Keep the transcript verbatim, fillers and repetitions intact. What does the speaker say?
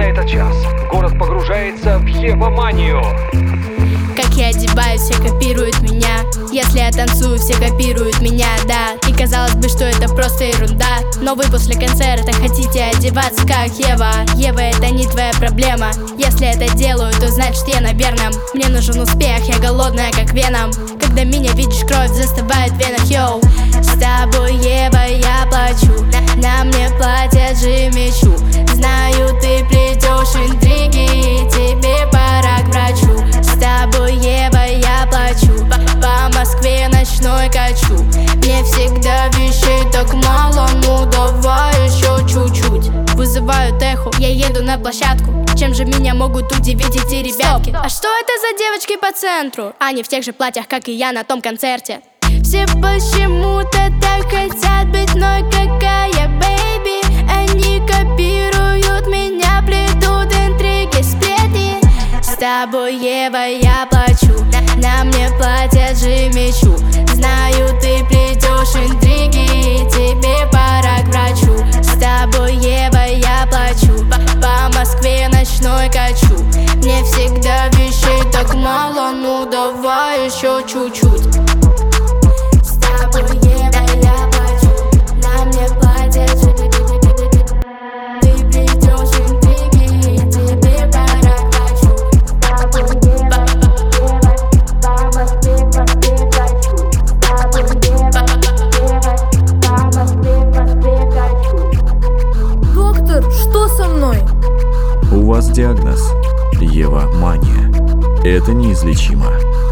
этот час город погружается в евоманию. Как я одеваюсь, все копируют меня. Если я танцую, все копируют меня, да. И казалось бы, что это просто ерунда, но вы после концерта хотите одеваться как Ева. Ева, это не твоя проблема. Если это делаю, то значит я на верном. Мне нужен успех, я голодная как Веном. Когда меня видишь, кровь застывает в венах, йоу. С тобой, Ева, я плачу. На мне платье жемчуг. Знаю, ты плетешь интриги, и тебе пора к врачу. С тобой, Ева, я плачу. По Москве ночной качу. Мне всегда вещей так мало, ну давай еще чуть-чуть. Вызывают эхо, я еду на площадку. Чем же меня могут удивить эти ребятки? А что это за девочки по центру? Они в тех же платьях, как и я на том концерте. Все почему-то так хотят быть мной, какая бэйби. Они копируют меня, плетут интриги, сплетни. С тобой, Ева, я плачу. На мне платье жемчуг. Знаю, ты плетешь интриги, и тебе пора к врачу. С тобой, Ева, я плачу. По Москве ночной качу. Мне всегда вещей так мало, ну давай еще чуть-чуть. С тобой, Ева, я плачу. На мне платье жемчуг. Ты плетешь интриги, и тебе пора к врачу. С тобой, Ева, по Москве, Москве качу. С тобой, Ева, по Москве, Москве качу. Доктор, что со мной? У вас диагноз – евомания. Это неизлечимо.